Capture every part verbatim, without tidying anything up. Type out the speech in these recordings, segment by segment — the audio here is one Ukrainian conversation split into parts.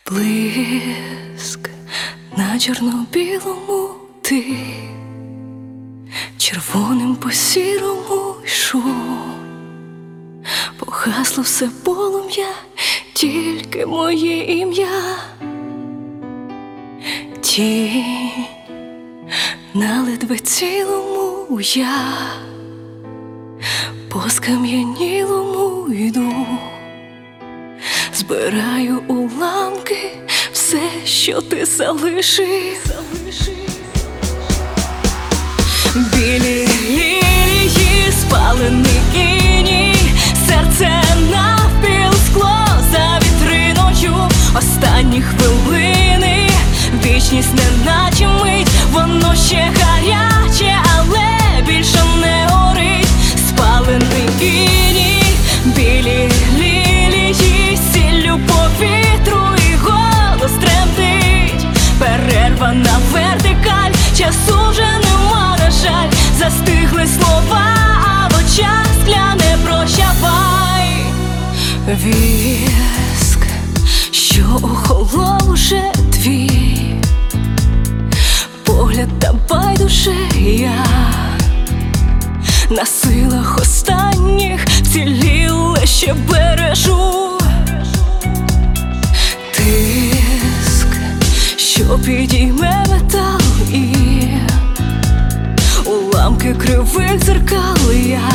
Блиск на чорно-білому ти, червоним по сірому йшов, погасло все полум'я, тільки моє ім'я. Тінь на ледве цілому я, по скам'янілому йду, збираю уламки, все, що ти залишив. Білі лілії, спалений іній, серце навпіл скло за вітриною. Останні хвилини, вічність неначе мить, воно ще гаряче, але більше не горить. Спалений іній, білі лілії, сіллю повітру і голос тремтить. Перервана вертикаль, часу вже нема, на жаль, застигли слова, а в очах скляне прощавай. Віск, що охолов уже твій погляд та байдуже я, на силах останніх вціліле ще бережу. Тиск, що підійме метал і уламки кривих дзеркал я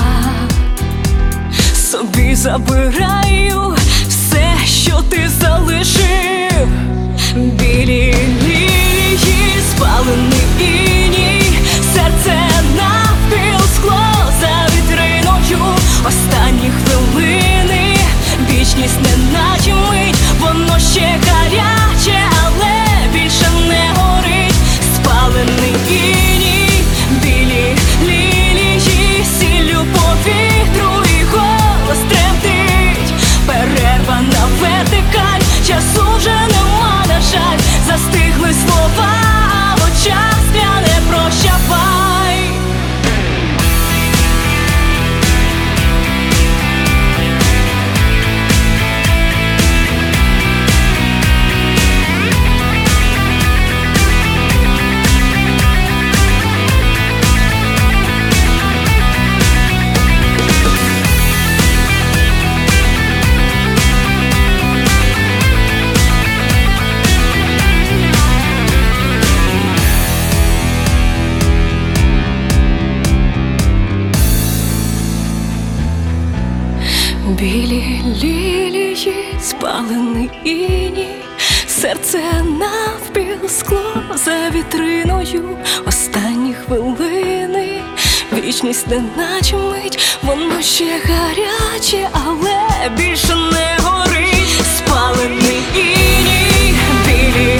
собі забираю все, що ти залишив. Білі лілії, спалений іній, серце навпіл скло за вітриною. Останні хвилини, вічність неначе мить, воно ще гаряче, але більше не горить. Спалений іній, білі лілії, сіллю повітру і голос тремтить. Перервана вертикаль, часу вже нема, на жаль, застигли слова, а в очах скляне прощавай. Білі лілії, спалений іній, серце навпіл скло за вітриною. Останні хвилини, вічність неначе мить, воно ще гаряче, але більше не горить. Спалений іній, білі